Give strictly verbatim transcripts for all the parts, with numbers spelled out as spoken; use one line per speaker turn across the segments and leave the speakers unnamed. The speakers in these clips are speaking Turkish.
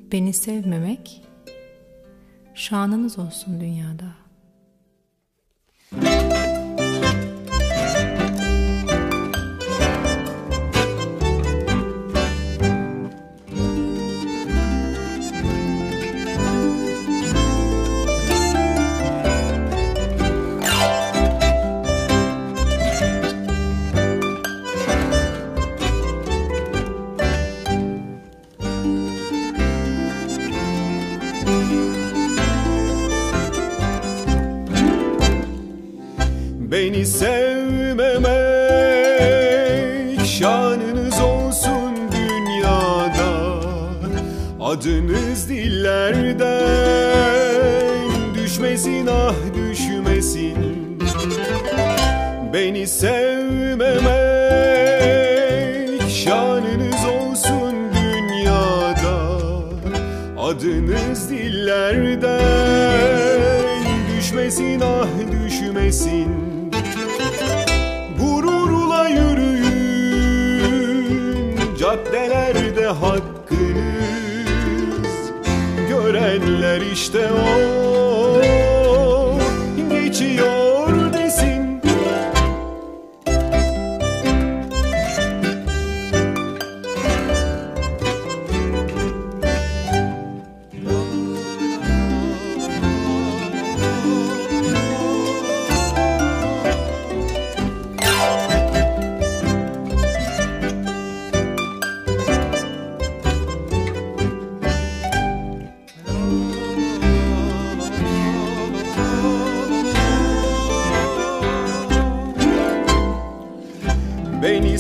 Beni sevmemek, şanınız olsun dünyada.
Beni sevmemek, şanınız olsun dünyada. Adınız dillerden düşmesin, ah düşmesin. Beni sevmemek, şanınız olsun dünyada. Adınız dillerden düşmesin, ah düşmesin. Gururla yürüyün caddelerde hakkınız, görenler işte o geçiyor desin. Beni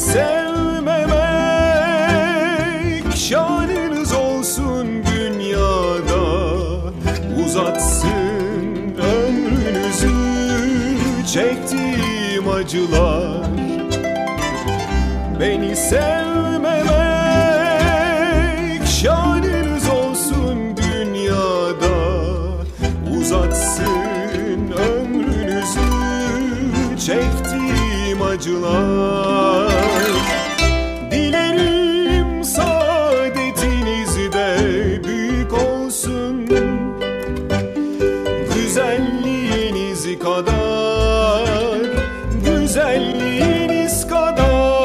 sevmemek, şanınız olsun dünyada. Uzatsın ömrünüzü çektiğim acılar. Beni sevmemek, şanınız olsun dünyada. Uzatsın ömrünüzü çektiğim acılar. Dilerim saadetiniz de büyük olsun, güzelliğiniz kadar, güzelliğiniz kadar.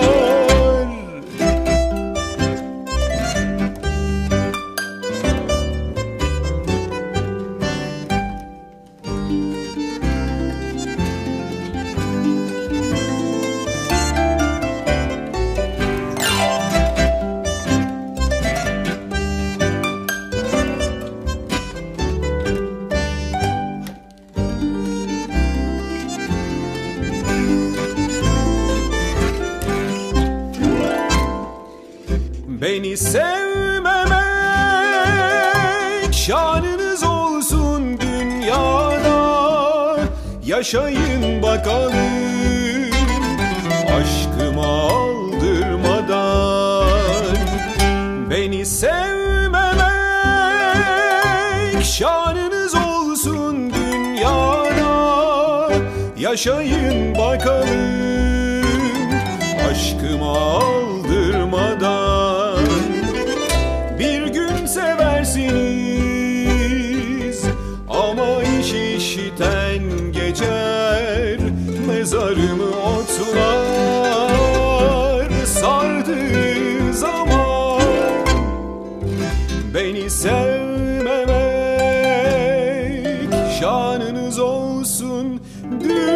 Beni sevmemek, şanınız olsun dünyada. Yaşayın bakalım aşkıma aldırmadan. Beni sevmemek, şanınız olsun dünyada. Yaşayın bakalım aşkıma aldırmadan. Bir gün seversiniz ama iş işiten geçer. Mezarımı otlar sardığı zaman. Beni sevmemek, şanınız olsun dünyada.